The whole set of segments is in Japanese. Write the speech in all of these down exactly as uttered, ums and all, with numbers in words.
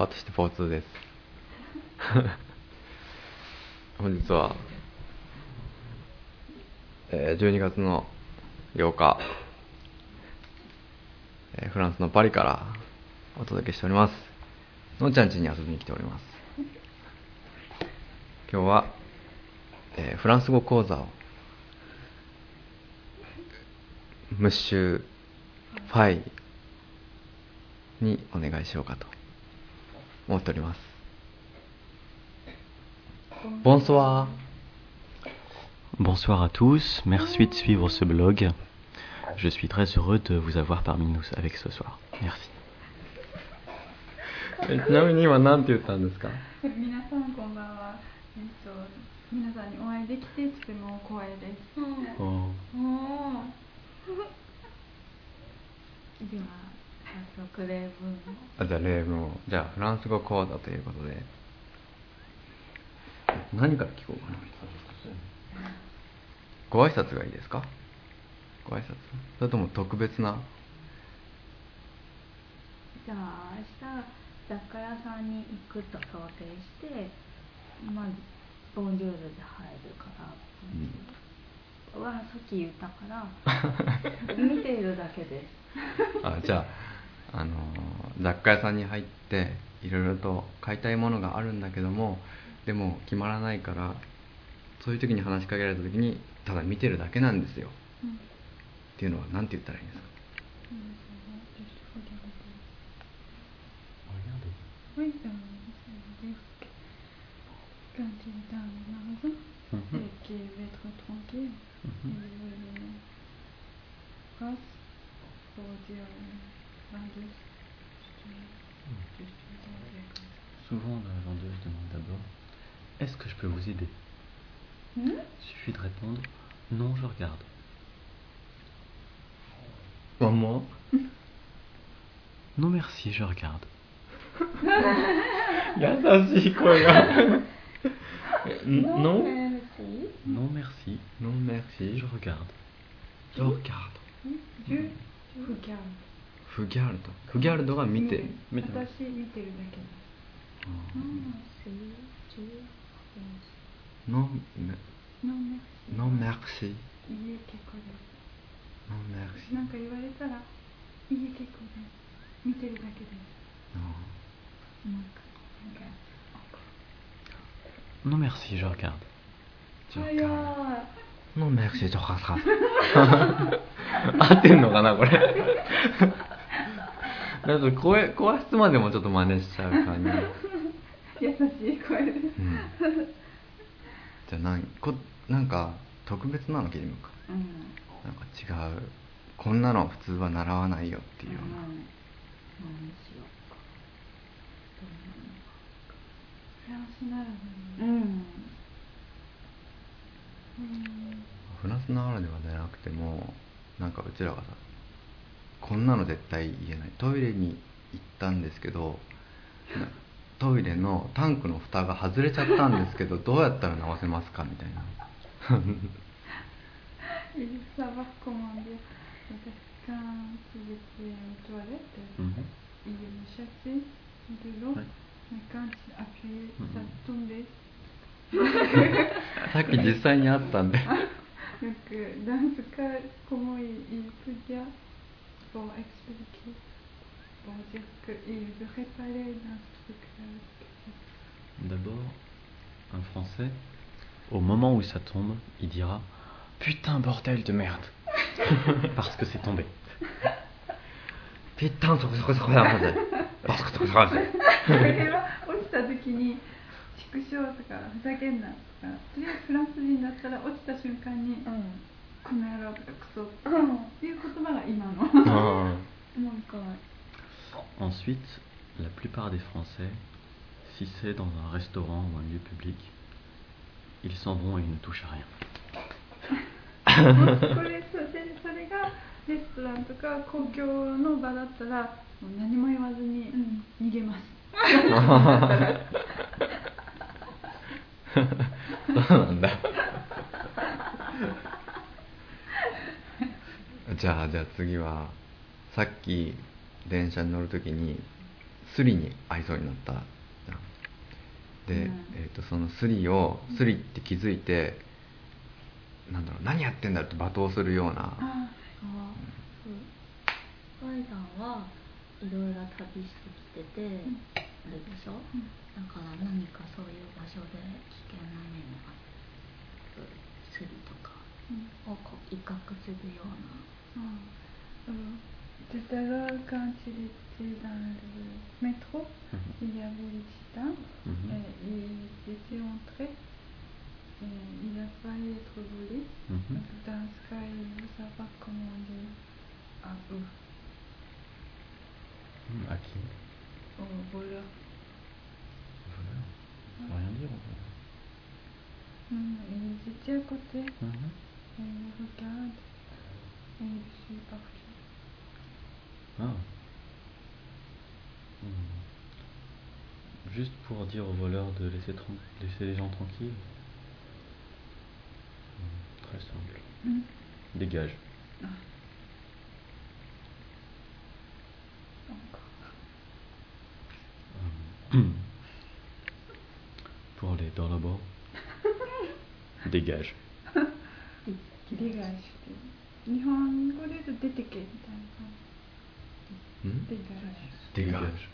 私ポーツーです本日は、えー、じゅうにがつのようか、えー、フランスのパリからお届けしております。のんちゃん家に遊びに来ております。今日は、えー、フランス語講座をムッシュファイにお願いしようかと思っております。Bonsoir. Bonsoir à tous, merci de suivre ce blog. Je suis très heureux de vous avoir parmi nous avec ce soir. Merci. えちなみに今何て言ったんですか？ 皆さんこんばんは。えっと皆さんにお会いできてとても光栄です。おお。では早速例文を。 あ、じゃあ例文を。じゃあフランス語講座ということで。何から聞こうかな。ご挨拶がいいですか？ご挨拶。それとも特別な。 じゃあ明日雑貨屋さんに行くと想定して、まずボンジュールで入るから、うん、はさっき言ったから見ているだけです。 あ、じゃあ、あの雑貨屋さんに入っていろいろと買いたいものがあるんだけども、でも決まらないから、そういう時に話しかけられた時にただ見てるだけなんですよ、うん、っていうのは何て言ったらいいんですか？ Oui, euh, ça veut dire que quand il est dans la maison mm-hmm. et qu'il veut être tranquille, mm-hmm. il veut une phrase pour dire euh, vendeuse. Souvent, la vendeuse demande d'abord est-ce que je peux vous aider? mm-hmm. Il suffit de répondre non, je regarde. Maman? Non, merci, je regarde. 優しい声が Non merci. Non merci. Non merci. Je regarde. Je regarde. Je regarde. フギャルド。フギャルドが見て。 見て私見てるだけです。 Non merci. Non merci. いい結構です。 Non merci. なんか言われたらいい結構です。見てるだけです。 Non merci, je regarde. Je regarde. Non merci, je regarde. 合ってんのかなこれ。だと声声質までもちょっと真似しちゃう感じ。優しい声です。うん、 じゃあなんこなんか特別なの聞いてみようか。 うん、 なんか違う。こんなの普通は習わないよっていうような。 うん、何しよう。フランスならでは、うんうん、 フランスならではじゃなくても、なんかうちらがさ、こんなの絶対言えない。トイレに行ったんですけど、トイレのタンクの蓋が外れちゃったんですけど、どうやったら直せますかみたいな。 Il faut savoir comment dire. Quand il était aux toilettes, il cherchait de l'eau. Mais quand il appuyait, ça tombait. さっき実際にあったんで。 Donc, dans ce cas, comment il, il peut dire pour expliquer, pour dire qu'il veut réparer dans ce truc-là. D'abord, un Français, au moment où ça tombe, il dira putain bordel de merde, parce que c'est tombé. Putain, c'est quoi ça merde. Parce que c'est quoi ça. それは落ちた時に畜生とかふざけんなとか、それはフランス人だったら落ちた瞬間に、うん、この野郎とかクソっていう言葉が今の。なんか。 Ensuite, la plupart des Français, si c'est dans un restaurant ou un lieu public, ils s'en vont et ils ne touchent à rien. これそれがレストランとか公共の場だったらもう何も言わずに逃げます。 そうなんだ。じゃあじゃあ次はさっき電車に乗るときにスリに会いそうになったじゃん。で、 うんえー、とそのスリをスリって気づいて、なんだろう、何やってんだろうって罵倒するような、 ああ、そう。Yさんはいろいろ旅してきてて、あれでしょ、だから何かそういう場所で危険な目のあるスリとかをこう威嚇するような。 Ah, euh, tout à l'heure, quand il était dans le métro, il y avait les titans, Mhm. et il était entré, et il a failli être volé. Mhm. Donc, dans ce cas, il veut savoir comment on dit à eux, Hmm, à qui? aux voleurs. Voleur. Ça veut rien dire, en fait. Hum, ils étaient à côté, Mhm. et ils regardent, et ils suivent partout. Ah. Hmm. Juste pour dire aux voleurs de laisser, tran- laisser les gens tranquilles. Hmm, Très simple. Hum. Dégage. Ah. Encore. Hmm. Pour les dorlabo. Dégage. Dégage. 日本語で言うと出てけみたいな感じ。 ん Dégage. Dégage.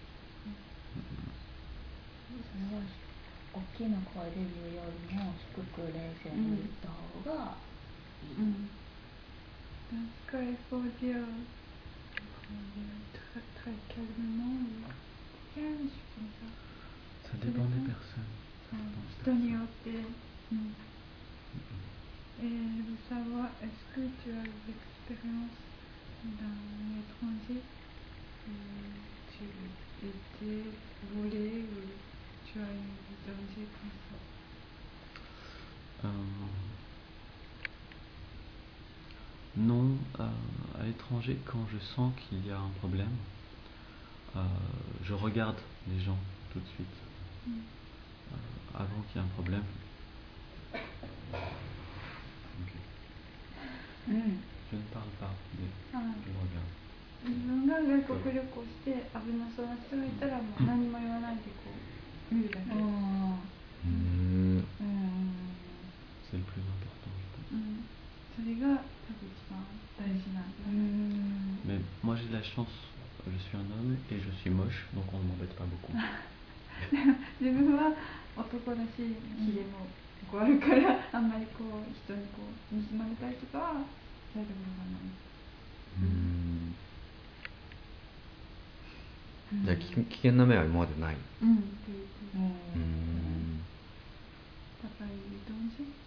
それは大きな声で言うよりも低く冷静に言った方がいい。 Hum. Dans ce cas, il faut dire, il faut dire très très calmement. Dégage, comme ça. Ça dépend des personnes. Ça dépend des 人によって、うんえー、je veux savoir, est-ce que tu as l'expérience d'un étranger où tu étais volé ou tu as eu des dangers comme ça? Euh, non, euh, à l'étranger, quand je sens qu'il y a un problème, euh, je regarde les gens tout de suite. Mm. Euh, avant qu'il y ait un problème. Ok. うん。 Je ne parle pas, mais Ah. je regarde. 自分が外国旅行して危なそうな人がいたらもう何も言わないでこう見るだけ、 ああ。 うーんうん。 C'est le plus important, je pense. うん、それが多分一番大事なんだ、 うん。 Mais moi j'ai la chance, je suis un homme et je suis moche, donc on ne m'embête pas beaucoup. 自分は男だしヒゲもこうあるからあんまりこう人にこう盗まれたりとかはされたことがない。 うーんじゃあ危危険な目は今までない。 うんって言ってうる。 うーんだからいい感じ。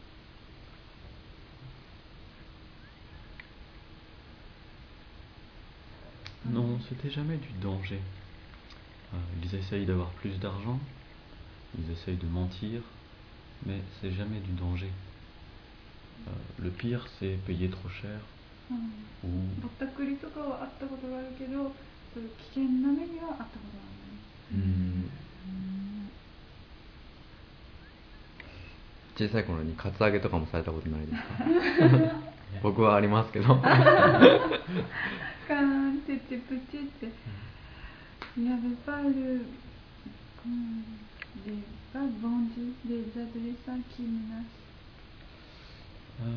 Non, c'était jamais du danger. Euh, ils essayent d'avoir plus d'argent, ils essayent de mentir, mais c'est jamais du danger. Euh, le pire, c'est payer trop cher うん、 ou ぼったくりとかはあったことがあるけど、そういう危険な目にはあったことがない。 うーん小さい頃にカツアゲとかもされたことないですか？僕はありますけど。 カーンって言ってプチって。Il n'y avait pas le, comment, des, pas bandits, des adolescents qui menacent. Euh,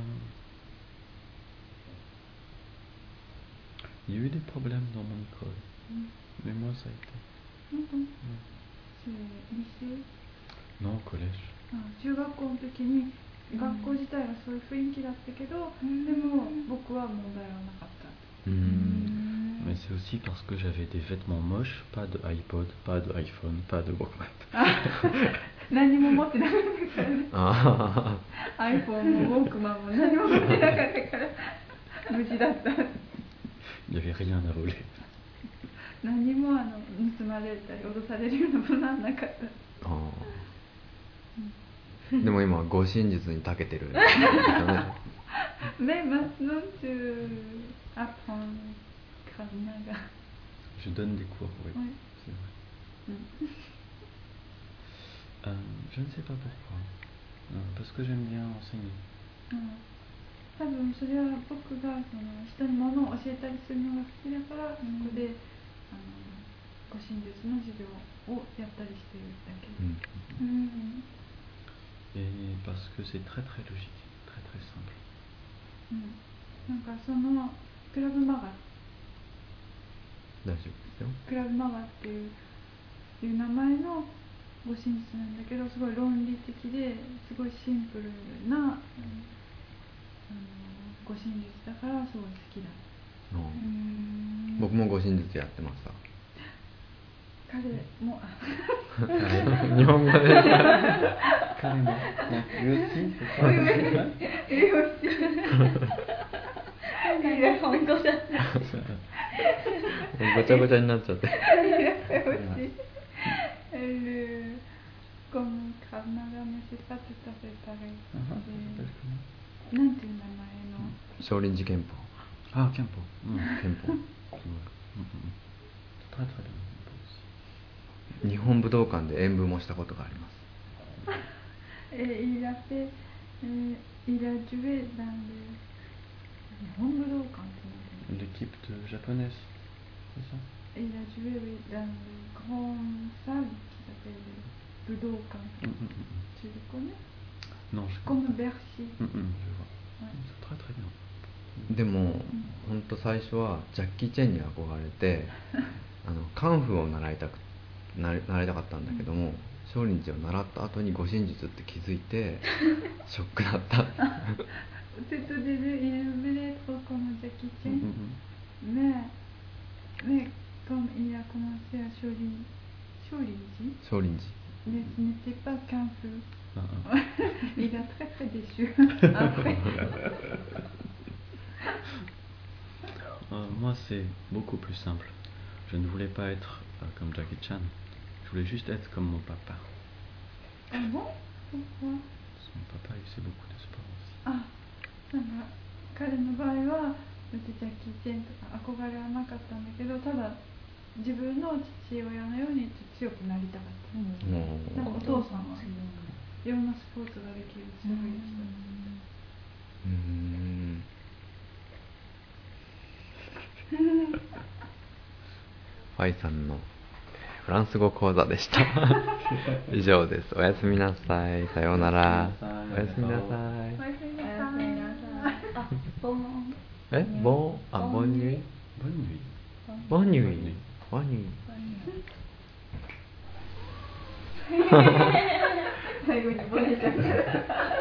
il y a eu des problèmes dans mon école, Mm. mais moi ça a été. Mm-hmm. Ouais. C'est lycée. Non, au collège. あ、中学校の時に学校自体はそういう雰囲気だったけど、でも僕は問題はなかった。 うーん Mais c'est aussi parce que j'avais des vêtements moches, pas de iPod, pas de iPhone, pas de Walkman. 何も持ってなかったからね。 あ iPhone もウォークマンも何も持ってなかったから無事だった。 Il n'y avait rien à voler. 何もあの盗まれたり脅されるようなものはなかった。 あーでも今護身術に長けてるんですよね。 Mais maintenant tu apprends Krav Maga. Je donne des cours, oui. Ouais. C'est vrai. Mm. Euh, je ne sais pas pourquoi. Euh, parce que j'aime bien enseigner. うん多分それは僕がその人に物を教えたりするのが好きだから、そこであの護身術の授業をやったりしてるだけ。 うんうん。 Et parce que c'est très très logique, très très simple. うん。なんかそのクラブマガ大丈夫ですよ。 クラブマガっていういう名前の護身術なんだけど、すごい論理的ですごいシンプルな、うん、あの護身術だからすごい好きだ。 うんうん。 僕も護身術やってました。 彼も日本語で彼もユーシ日本語じゃないごちゃごちゃになっちゃって。 Elle, comme Krav Maga, mais c'est pas tout à fait pareil. なんていう名前の少林寺拳法。 あ、拳法。うん、 拳法。 très très bien. 日本武道館で演舞もしたことがあります。 Et il a fait, euh, il a joué dans le 日本武道館って何？ L'équipe de japonaise, c'est ça? Il a joué oui, dans le grand salle qui s'appelle le 武道館. Mm, mm, mm. Tu le connais? Non, je Comme connais pas. Bercy. Mm, mm, je vois. Ouais. C'est très très bien. でも本当最初はジャッキー・チェンに憧れてあのカンフーを習いたくなり習いたかったんだけども、少林寺を習った後に護身術って気づいてショックだった。 C'est au début, il voulait être comme Jackie Chan, Mm, mm, mais, mais comme il a commencé à Shaolin, Shaolin, 少林寺 mais ce n'était pas qu'un feu. Ah, ah. Il a très très déçu après. Euh, moi, c'est beaucoup plus simple. Je ne voulais pas être euh, comme Jackie Chan. Je voulais juste être comme mon papa. Ah bon? Pourquoi? Son papa, il fait beaucoup de sport aussi. Ah, なんか彼の場合は別にジャッキー・チェンとか憧れはなかったんだけど、ただ自分の父親のように強くなりたかった。うん、なんかお父さんはいろんなスポーツができるすごい人。 うーんファイさんのフランス語講座でした。以上です。おやすみなさい。さようなら。おやすみなさい。 おやすみなさい。 あ、ボンえ、ボン、あ、ボンニュイ。 Bonne nuit. ボンニュイ。ボンニュイ。 最後にボネちゃんから